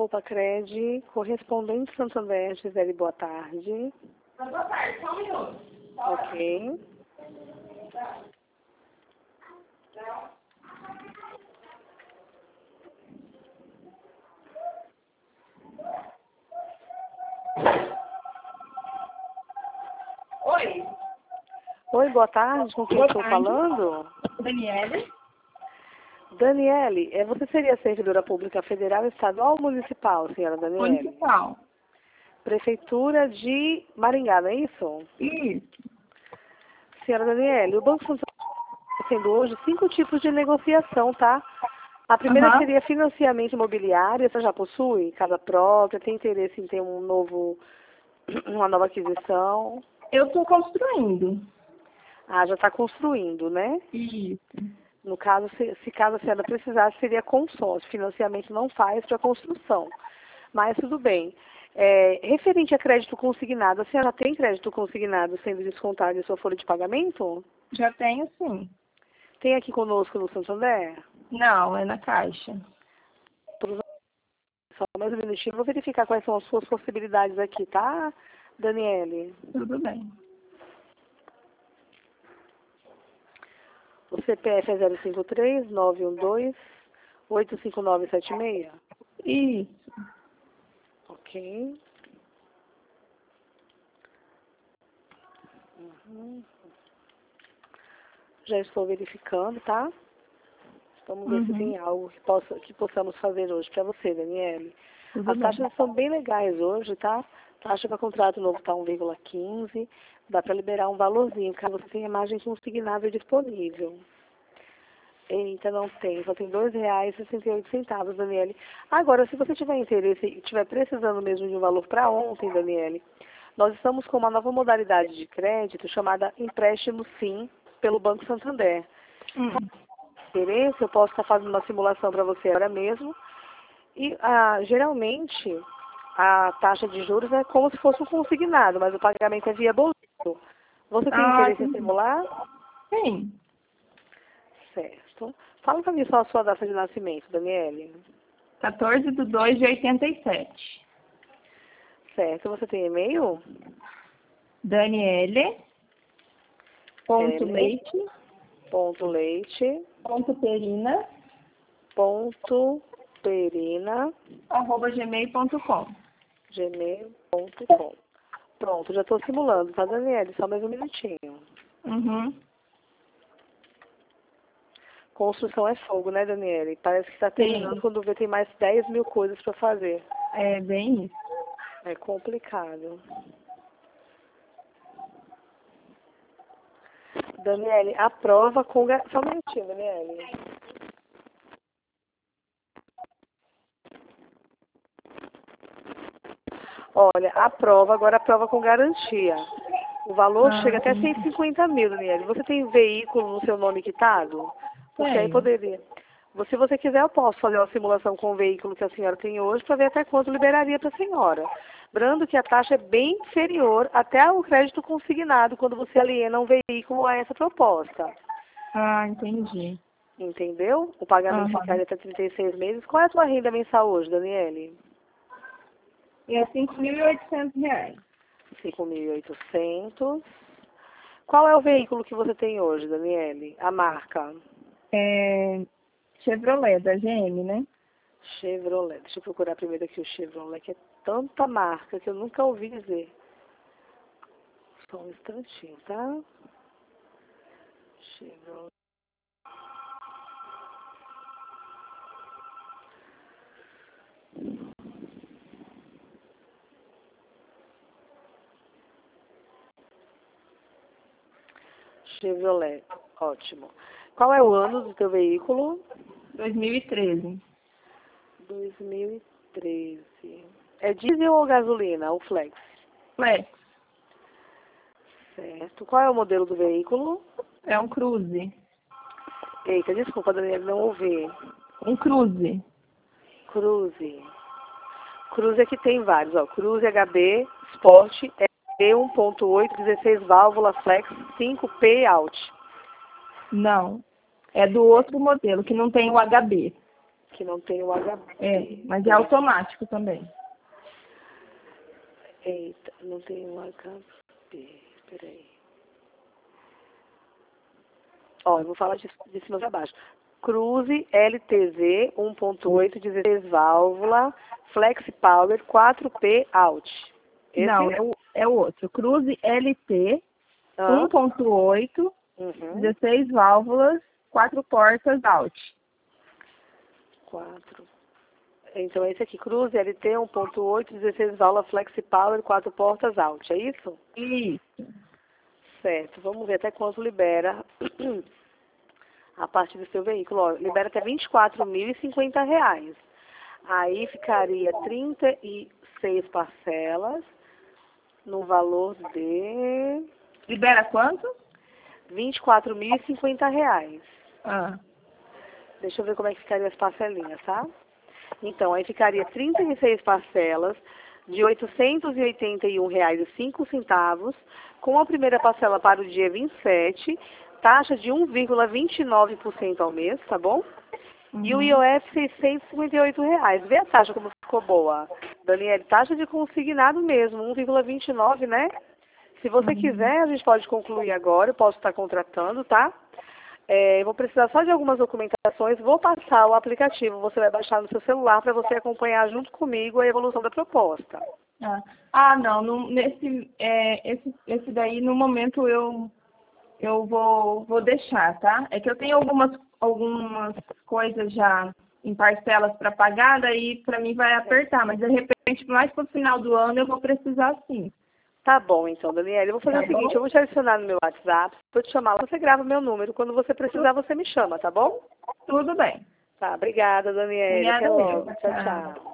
Cred, correspondente Santander, Gisele, boa tarde. Boa tarde, só um minuto. Ok. Oi. Oi, boa tarde, com quem Boa estou tarde. falando? Daniele. Daniele, você seria servidora pública federal, estadual ou municipal, senhora Daniele? Municipal. Prefeitura de Maringá, não é isso? Isso. Senhora Daniele, o Banco Santander está tendo hoje 5 tipos de negociação, tá? A primeira Aham. seria financiamento imobiliário, você já possui casa própria, tem interesse em ter uma nova aquisição? Eu estou construindo. Ah, já está construindo, né? Isso. No caso, se caso a senhora precisasse, seria consórcio. Financiamento não faz para construção. Mas tudo bem. Referente a crédito consignado, a senhora tem crédito consignado sendo descontado em sua folha de pagamento? Já tenho, sim. Tem aqui conosco no Santander? Não, é na Caixa. Só mais um minutinho, vou verificar quais são as suas possibilidades aqui, tá, Daniele? Tudo bem. O CPF é 053-912-85976? Isso. Ok. Uhum. Já estou verificando, tá? Vamos ver se tem algo que possamos fazer hoje para você, Daniele. Tudo As bem. taxas são bem legais hoje, tá? Taxa para contrato novo está 1,15. Dá para liberar um valorzinho, caso você tenha margem consignável disponível. Eita, não tem. Só tem R$ 2,68, Daniele. Agora, se você tiver interesse e estiver precisando mesmo de um valor para ontem, Daniele, nós estamos com uma nova modalidade de crédito chamada empréstimo sim pelo Banco Santander. Interesse, eu posso estar fazendo uma simulação para você agora mesmo. E geralmente a taxa de juros é como se fosse um consignado, mas o pagamento é via boleto. Você tem interesse em Entendi. simular? Sim. Certo. Fala para mim só a sua data de nascimento, Daniele. 14/2/87. Certo. Você tem e-mail? Daniele. Ponto Leite. Ponto leite. Ponto Perina. Ponto perina. @gmail.com. gmail.com. Pronto, já estou simulando, tá, Daniele? Só mais um minutinho. Uhum. Construção é fogo, né, Daniele? Parece que está terminando Sim. quando vê tem mais 10 mil coisas para fazer. É bem isso. É complicado. Daniele, a prova com... Só um minutinho, Daniele. Olha, agora a prova com garantia. O valor chega até 150 mil, Daniele. Você tem veículo no seu nome quitado? Porque aí Tenho. poderia. Se você quiser, eu posso fazer uma simulação com o veículo que a senhora tem hoje para ver até quanto liberaria para a senhora. Lembrando que a taxa é bem inferior até ao crédito consignado quando você aliena um veículo a essa proposta. Ah, entendi. Entendeu? O pagamento ficaria até 36 meses. Qual é a sua renda mensal hoje, Daniele? E é R$ 5.800. 5.800. Qual é o veículo que você tem hoje, Daniele? A marca? É Chevrolet, da GM, né? Chevrolet. Deixa eu procurar primeiro aqui o Chevrolet, que é tanta marca que eu nunca ouvi dizer. Só um instantinho, tá? Chevrolet. Chevrolet. Ótimo. Qual é o ano do teu veículo? 2013. 2013. É diesel ou gasolina? O Flex? Flex. Certo. Qual é o modelo do veículo? É um Cruze. Eita, desculpa, Daniela, não ouvi. Um Cruze. Cruze. Cruze aqui tem vários, ó. Cruze HB, Sport, E 1.8, 16 válvula, Flex, 5P Alt. Não. É do outro modelo, que não tem o HB. que não tem o HP. É, mas é automático também. Eita, não tem o HP. Peraí. Ó, eu vou falar de cima para baixo. Cruze LTZ 1.8, 16 válvula, Flex Power 4P Out. Esse? Não, é o outro. Cruze LT 1.8, 16 válvulas, 4 portas Out. 4. Então, esse aqui, Cruze LT 1.8, 16 válvula, Flex Power 4 portas Out. É isso? Isso. Certo. Vamos ver até quanto libera a parte do seu veículo. Ó, libera até R$ 24.050. Aí ficaria 36 parcelas no valor de Libera quanto? R$ 24.050. Ah. Deixa eu ver como é que ficaria as parcelinhas, tá? Então, aí ficaria 36 parcelas de R$ 881,05, com a primeira parcela para o dia 27, taxa de 1,29% ao mês, tá bom? E o IOF R$ 658. Vê a taxa como ficou boa. Daniele, taxa de consignado mesmo, 1,29, né? Se você quiser, a gente pode concluir agora, eu posso estar contratando, tá? Eu vou precisar só de algumas documentações, vou passar o aplicativo, você vai baixar no seu celular para você acompanhar junto comigo a evolução da proposta. Não, esse daí no momento eu vou deixar, tá? É que eu tenho algumas coisas já em parcelas para pagar, daí para mim vai apertar, mas de repente mais para o final do ano eu vou precisar sim. Tá bom, então, Daniela. Eu vou fazer o seguinte, eu vou te adicionar no meu WhatsApp, vou te chamar, você grava meu número. Quando você precisar, você me chama, tá bom? Tudo bem. Tá, obrigada, Daniela. Obrigada, Até logo. eu. Tchau, tchau.